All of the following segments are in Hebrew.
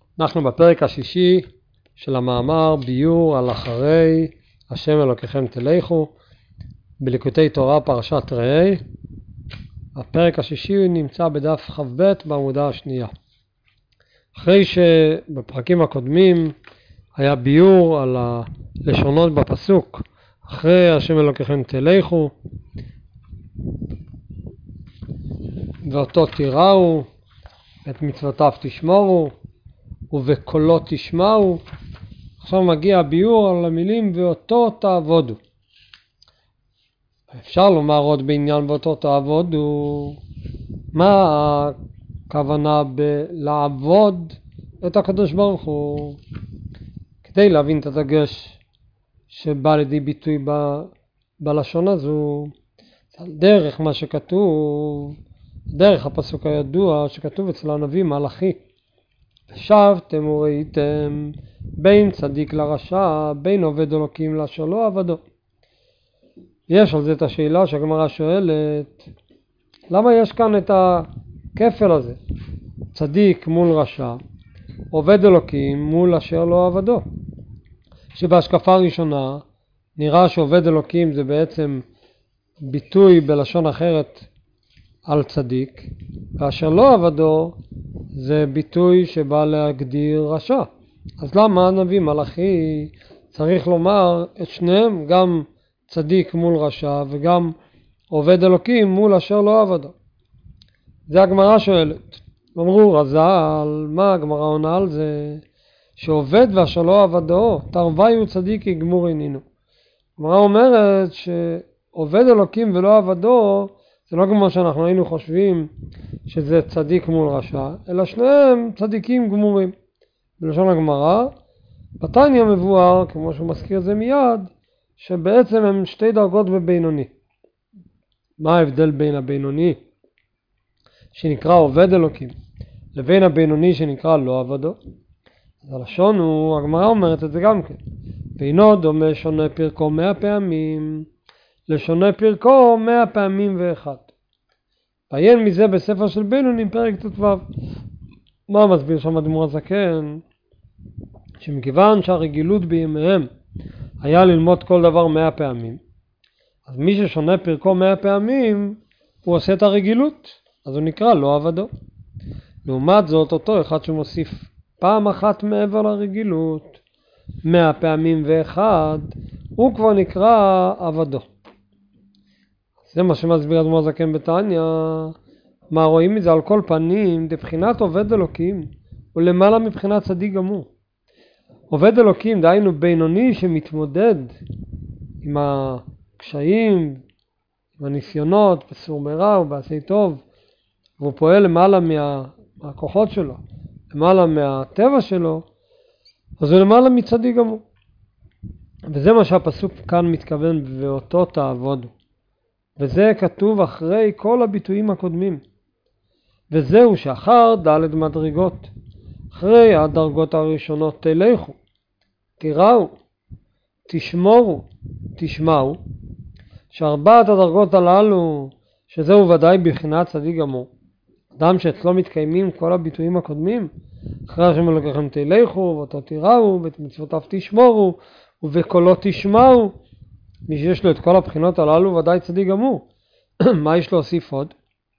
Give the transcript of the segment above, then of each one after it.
אנחנו בפרק השישי של המאמר ביור על אחרי השם אלוקיכם תלכו בליקוטי תורה פרשת ראה. הפרק השישי נמצא בדף כ"ב בעמודה השנייה. אחרי שבפרקים הקודמים היה ביור על הלשונות בפסוק אחרי השם אלוקיכם תלכו ואותו תיראו, את מצוותיו תשמורו ובקולו תשמעו. עכשיו מגיע הביור על המילים ואותו תעבודו. אפשר לומר עוד בעניין ואותו תעבודו, מה הכוונה בלעבוד את הקדוש ברוך הוא? כדי להבין את הדגש שבא לידי ביטוי בלשון הזו, על דרך מה שכתוב, דרך הפסוק הידוע שכתוב אצל הנביא מלאכי, שבתם וראיתם בין צדיק לרשע, בין עובד אלוקים לאשר לא עבדו. יש על זה את השאלה שהגמרא שואלת, למה יש כאן את הכפל הזה? צדיק מול רשע, עובד אלוקים מול אשר לא עבדו. שבהשקפה הראשונה נראה שעובד אלוקים זה בעצם ביטוי בלשון אחרת על צדיק, ואשר לא עבדו זה ביטוי שבא להגדיר רשע. אז למה הנביא מלאכי צריך לומר את שניהם, גם צדיק מול רשע וגם עובד אלוקים מול אשר לא עבדו? זה הגמרא שואלת. אמרו רז"ל, מה הגמרא עונה על זה? שעובד ואשר לא עבדו תרוויו צדיקי גמור עינינו. הגמרא אומרת שעובד אלוקים ולא עבדו זה לא כמו שאנחנו היינו חושבים שזה צדיק מול רשע, אלא שניהם צדיקים גמורים. בלשון הגמרא, בתניא מבואר, כמו שהוא מזכיר את זה מיד, שבעצם הם שתי דרגות בבינוני. מה ההבדל בין הבינוני שנקרא עובד אלוקים לבין הבינוני שנקרא לא עבדו? אז הלשון הוא, הגמרא אומרת את זה גם כן. בינו דומה שונה פרקו 100 פעמים, לשונה פרקו 100 פעמים ואחת. עיין מזה בספר של בינוני פרק ט"ו. מה מסביר שם אדמו"ר הזקן? שמכיוון שהרגילות בימיהם היה ללמוד כל דבר 100 פעמים, אז מי ששונה פרקו 100 פעמים הוא עושה את הרגילות, אז הוא נקרא לא עבדו. לעומת זאת אותו אחד שמוסיף פעם אחת מעבר לרגילות 100 פעמים ואחד, הוא כבר נקרא עבדו. זה מה שמסביר אדמו"ר הזקן בתניא. מה רואים מזה? על כל פנים מבחינת עובד אלוקים הוא למעלה מבחינת צדיק גמור. עובד אלוקים דהיינו בינוני שמתמודד עם הקשיים, עם הניסיונות בסור מרע ובעשי טוב, והוא פועל למעלה מהכוחות שלו, למעלה מהטבע שלו, אז הוא למעלה מצדיק גמור. וזה מה שהפסוק כאן מתכוון ואותו תעבודו. וזה כתוב אחרי כל הביטויים הקודמים. וזהו שאחר ד' מדרגות, אחרי הדרגות הראשונות תלכו, תיראו, תשמורו, תשמעו, שארבעת הדרגות הללו, שזהו ודאי בחינת צדיק גמור. אדם שאצלו מתקיימים כל הביטויים הקודמים, אחרי השם אלוקיכם תלכו, ואותו תיראו, ואת מצוותיו תשמורו, ובקולו תשמעו, מי שיש לו את כל הבחינות הללו ודאי צדיק גמור. מה יש להוסיף עוד?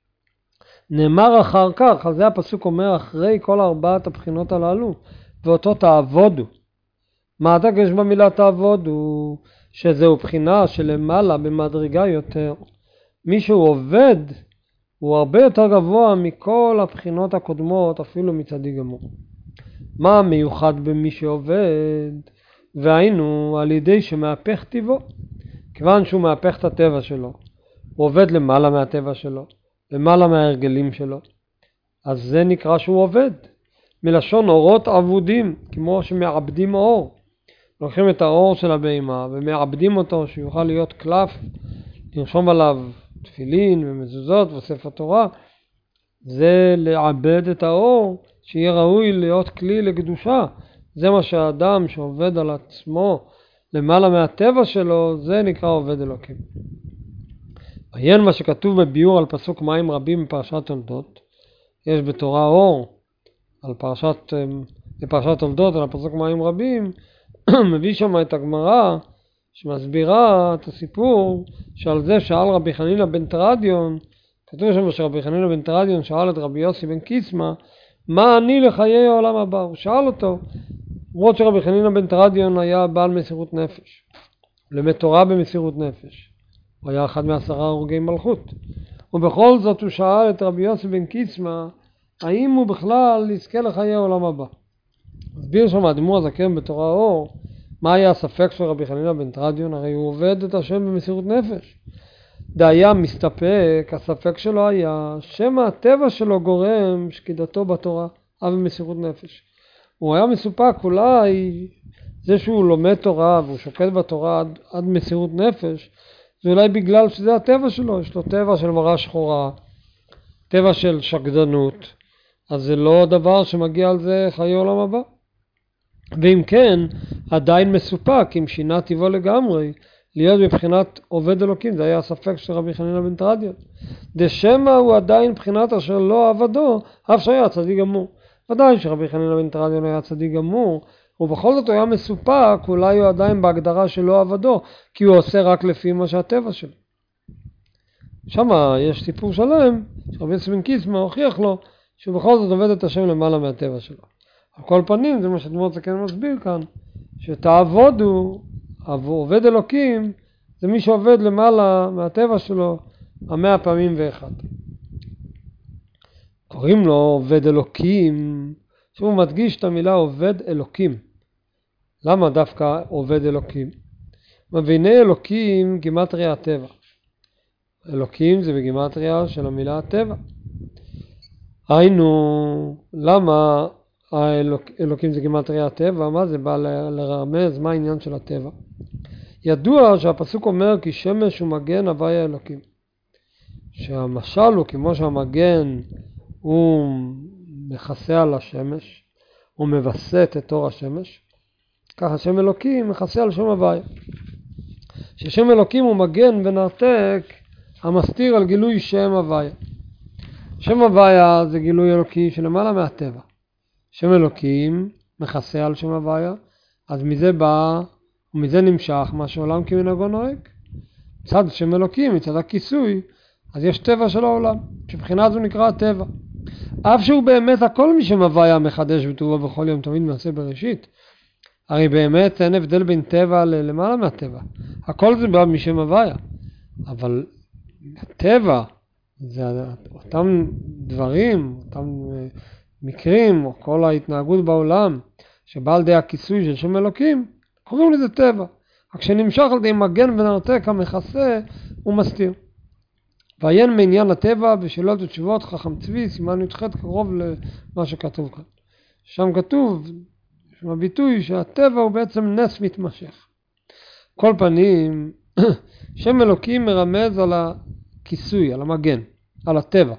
נאמר אחר כך, על זה הפסוק אומר אחרי כל ארבעת הבחינות הללו, ואותו תעבודו. מה הדגש במילה תעבודו? שזהו בחינה שלמעלה במדרגה יותר. מי שהוא עובד הוא הרבה יותר גבוה מכל הבחינות הקודמות, אפילו מצדיק גמור. מה המיוחד במי שעובד? והיינו על ידי שמהפך טבעו, כיוון שהוא מהפך את הטבע שלו, הוא עובד למעלה מהטבע שלו, למעלה מההרגלים שלו, אז זה נקרא שהוא עובד. מלשון אורות עבודים, כמו שמעבדים אור, לוקחים את האור של הבהמה ומעבדים אותו שיוכל להיות קלף, לרשום עליו תפילין ומזוזות וספר תורה, זה לעבד את האור שיהיה ראוי להיות כלי לקדושה. זה מה שהאדם שעובד על עצמו למעלה מהטבע שלו, זה נקרא עובד אלוקים. עיין מה שכתוב בביור על פסוק מים רבים בפרשת תולדות. יש בתורה אור על פרשת לפרשת תולדות, על הפסוק מים רבים, מביא שם את הגמרא שמסבירה את הסיפור שעל זה שאל רבי חנינא בן תרדיון, כתוב שם שרבי חנינא בן תרדיון שאל את רבי יוסי בן קיסמא, מה אני לחיי העולם הבא? הוא שאל אותו, למרות שרבי חנינא בן תרדיון היה בעל מסירות נפש, למד תורה במסירות נפש, הוא היה אחד מ10 הרוגי מלכות, ובכל זאת הוא שאל את רבי יוסי בן קיסמא, האם הוא בכלל יזכה לחיי העולם הבא? הסביר שם האדמו"ר הזקן בתורה אור, מה היה הספק של רבי חנינא בן תרדיון? הרי הוא עובד את השם במסירות נפש. דהיה מסתפק, הספק שלו היה שמא הטבע שלו גורם שקידתו בתורה, אבל במסירות נפש. הוא היה מסופק אולי זה שהוא לומד תורה והוא שוקד בתורה עד מסירות נפש, זה אולי בגלל שזה הטבע שלו, יש לו טבע של מראה שחורה, טבע של שקדנות, אז זה לא דבר שמגיע על זה חיי עולם הבא. ואם כן, עדיין מסופק, אם שינה טבעו לגמרי, להיות בבחינת עובד אלוקים, זה היה הספק של רבי חנינא בן תרדיון. דשמא הוא עדיין בחינת אשר לא עבדו, אף שהיה צדיק גמור. ודאי שרבי חנינא בן תרדיון היה צדיק גמור, ובכל זאת הוא היה מסופק, אולי הוא עדיין בהגדרה שלא עבדו, כי הוא עושה רק לפי מה שהטבע שלו. שמה יש סיפור שלם, שרבי יוסי בן קיסמא הוכיח לו, שהוא בכל זאת עובד את השם למעלה מהטבע שלו. על כל פנים, זה מה שאדמו"ר הזקן מסביר כאן, שתעבודו, עובד אלוקים, זה מי שעובד למעלה מהטבע שלו 100 פעמים ואחד. קוראים לו עובד אלוקים, שהוא מדגיש את המילה עובד אלוקים. למה דווקא עובד אלוקים? מביני אלוקים גימטריה הטבע. אלוקים זה בגימטריה של המילה הטבע. היינו, למה אלוקים זה גימטריה הטבע? מה זה בא לרמז? מה העניין של הטבע? ידוע שהפסוק אומר כי שמש הוא מגן הוויה אלוקים. שהמשל הוא כמו שהמגן הוא מכסה על השמש, הוא מבסט את אור השמש, ככה שם אלוקים מכסה על שם הוויה. ששם אלוקים הוא מגן ונרתק המסתיר על גילוי שם הוויה. שם הוויה זה גילוי אלוקי שלמעלה מהטבע. שם אלוקים מכסה על שם הוויה, אז מזה בא ומזה נמשך מה שעולם כמנהגו נוהג. מצד שם אלוקים, מצד הכיסוי, אז יש טבע של העולם, שבחינה זו נקרא הטבע. אף שהוא באמת הכל משם הוויה מחדש בטובו בכל יום תמיד מעשה בראשית. הרי באמת אין הבדל בין טבע למעלה מהטבע. הכל זה בא משם הוויה. אבל הטבע זה אותם דברים, אותם מקרים, או כל ההתנהגות בעולם, שבא על די הכיסוי של שם אלוקים, קוראים לזה טבע. רק שנמשך על די מגן ונרתק המכסה, הוא מסתיר. ועיין מעניין הטבע בשאלות ותשובות חכם צבי, סימן י"ח קרוב למה שכתוב כאן. שם כתוב, שם הביטוי שהטבע הוא בעצם נס מתמשך. כל פנים, שם אלוקים מרמז על הכיסוי, על המגן, על הטבע.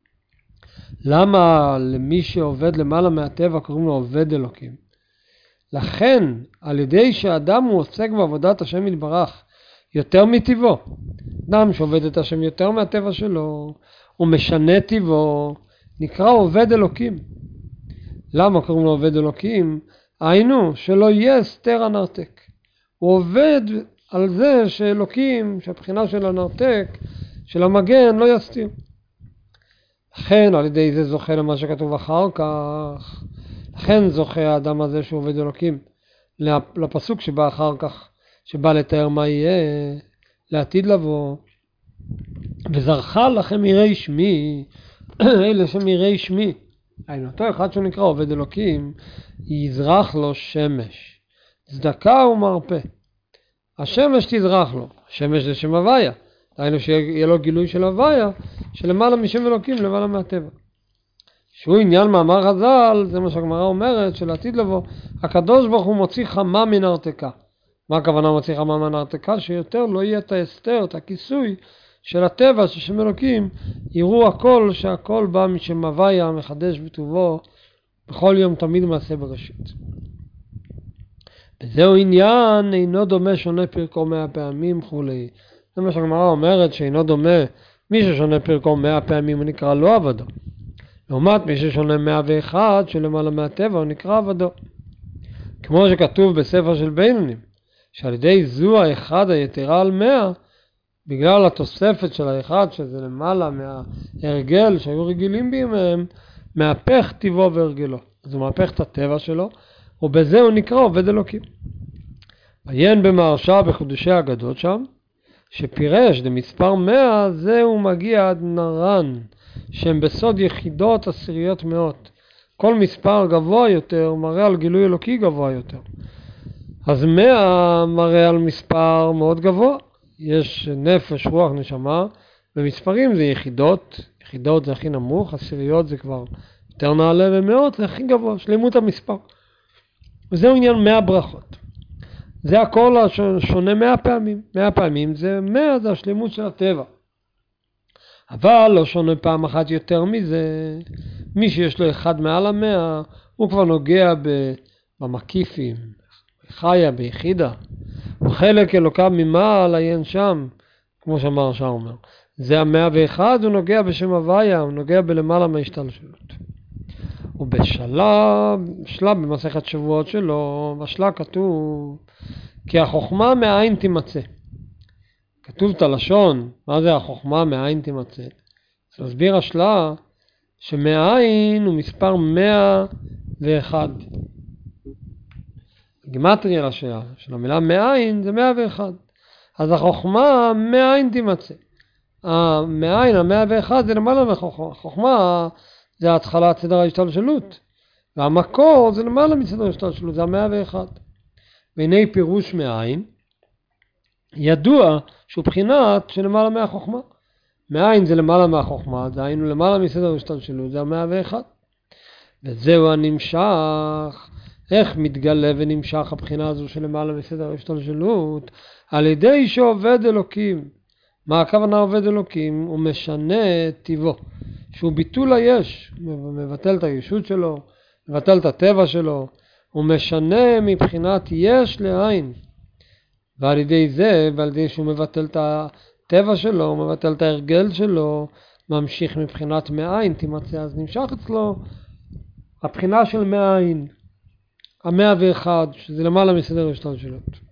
למה למי שעובד למעלה מהטבע קוראים לו עובד אלוקים? לכן, על ידי שהאדם הוא עוסק בעבודת השם יתברך יותר מטבעו, אדם שעובד את השם יותר מהטבע שלו, הוא משנה טבעו, נקרא עובד אלוקים. למה קוראים לו עובד אלוקים? היינו, שלא יהיה סתר הנרתק. הוא עובד על זה שאלוקים, שהבחינה של הנרתק, של המגן, לא יסתיר. לכן, על ידי זה זוכה למה שכתוב אחר כך. לכן זוכה האדם הזה שהוא עובד אלוקים, לפסוק שבא אחר כך, שבא לתאר מה יהיה, לעתיד לבוא. וזרחה לכם יראי שמי, אלה שם יראי שמי. היינו, אותו אחד שהוא נקרא עובד אלוקים, יזרח לו שמש, צדקה ומרפא. השמש תזרח לו, השמש זה שם הוויה. היינו שיהיה לו גילוי של הוויה, שלמעלה משם אלוקים, למעלה מהטבע. שהוא עניין מאמר חז"ל, זה מה שהגמרא אומרת, שלעתיד לבוא, הקדוש ברוך הוא מוציא חמה מן הרתקה. מה הכוונה מוציא חמה מן הרתקה? שיותר לא יהיה את ההסתר, את הכיסוי של הטבע, ששם אלוקים, יראו הכל, שהכל בא משם הוויה, מחדש בטובו, בכל יום תמיד מעשה בראשית. וזהו עניין, אינו דומה שונה פרקו 100 פעמים חולי. זה מה שהגמרא אומרת, שאינו דומה, מי ששונה פרקו 100 פעמים הוא נקרא לא עבדו. לעומת מי ששונה 101 שלמעלה מהטבע הוא נקרא עבדו. כמו שכתוב בספר של בינונים, שעל ידי זו האחד היתרה על 100, בגלל התוספת של האחד שזה למעלה מההרגל שהיו רגילים בימיהם, מהפך טבעו והרגלו. אז הוא מהפך את הטבע שלו, ובזה הוא נקרא עובד אלוקים. עיין במהרש"א בחודשי אגדות שם, שפירש למספר 100, זהו מגיע עד נרן, שהם בסוד יחידות עשיריות מאות. כל מספר גבוה יותר מראה על גילוי אלוקי גבוה יותר. אז 100 מראה על מספר מאוד גבוה. יש נפש, רוח, נשמה, במספרים זה יחידות, יחידות זה הכי נמוך, עשיריות זה כבר יותר נעלה, ומאות זה הכי גבוה, שלמות המספר. וזהו עניין 100 ברכות. זה הכל שונה 100 פעמים. 100 פעמים זה 100, זה השלמות של הטבע. אבל לא שונה פעם אחת יותר מזה. מי שיש לו אחד מעל 100, הוא כבר נוגע במקיפים, חיה, ביחידה. חלק אלוקיו ממעל עיין שם, כמו שאמר שאומר. זה 101, הוא נוגע בשם הוויה, הוא נוגע בלמעלה מהשתלשלות. ובשלב במסכת שבועות שלו, בשלה כתוב, כי החוכמה מאין תימצא. כתוב את הלשון, מה זה החוכמה מאין תימצא? אז מסביר השלה, שמאין הוא מספר 101. גימטריה לשאלה, של המילה מאין זה 101. אז החוכמה מאין תימצא. מאין, 101 זה למעלה מהחוכמה, זה התחלת סדר ההשתלשלות. והמקור זה למעלה מסדר ההשתלשלות, זה 101. והנה פירוש מאין, ידוע שהוא בחינת שלמעלה מהחוכמה. מאין זה למעלה מהחוכמה, זה היינו למעלה מסדר ההשתלשלות, זה 101. וזהו הנמשך. איך מתגלה ונמשך הבחינה הזו שלמעלה מסדר ההשתלשלות? על ידי שעובד אלוקים. מה הכוונה עובד אלוקים? הוא משנה את טבעו. שהוא ביטול היש, מבטל את הישות שלו, מבטל את הטבע שלו, הוא משנה מבחינת יש לעין. ועל ידי זה, ועל ידי שהוא מבטל את הטבע שלו, הוא מבטל את ההרגל שלו, ממשיך מבחינת מאין תימצא, אז נמשך אצלו הבחינה של מאין, 101, שזה למעלה מסדר ההשתלשלות.